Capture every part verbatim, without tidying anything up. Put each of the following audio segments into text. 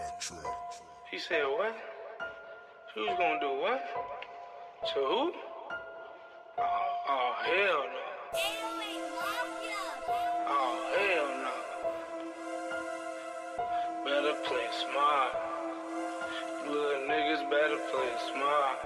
He said what? Who's gonna do what? To who? Oh, oh hell no. Oh hell no. Better play smart. You little niggas better play smart.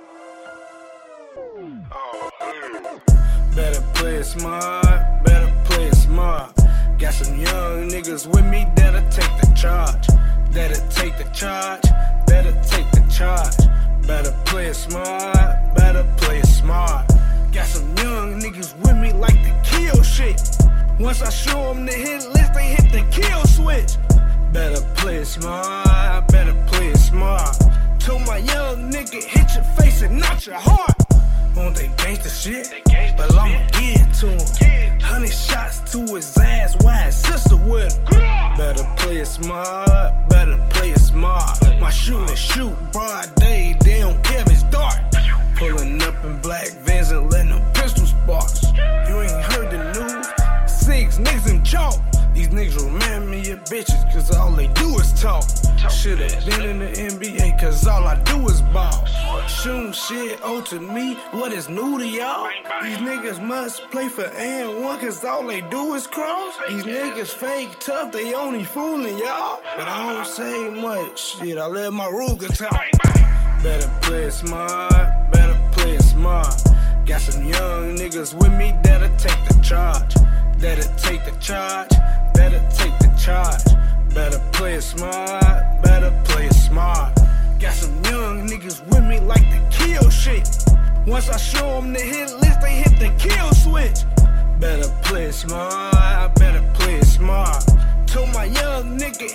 Oh hell. Better play smart. Better play smart. Got some young niggas with me that'll take the charge. That'll take the charge. That'll take the charge. Better play it smart. Better play it smart. Got some young niggas with me like to kill shit. Once I show them the hit list, they hit the kill switch. Better play it smart. Better play it smart. Told my young nigga, hit your face and not your heart. Want they gangsta shit, but I'ma get it to him. Hundred shots to his ass, why his sister with him. Better play it smart, better play it smart. My shooters shoot broad day, they don't care if it's dark. Pulling up in black Vans and letting them pistol sparks. You ain't heard the news? Six niggas in chalk. These niggas remind me of bitches, cause all they do is talk. Should've been in the N B A, cause all I do is ball. Shooting shit old to me, what is new to y'all? These niggas must play for and one, cause all they do is cross. These niggas fake tough, they only fooling y'all. But I don't say much, shit, I let my Ruger talk. Better play it smart, better play it smart. Got some young niggas with me that'll take the charge. That'll take the charge, that'll take the charge. Better play it smart, better play it smart. Got some young niggas with me like to kill shit. Once I show them the hit list, they hit the kill switch. Better play it smart, better play it smart. Told my young nigga,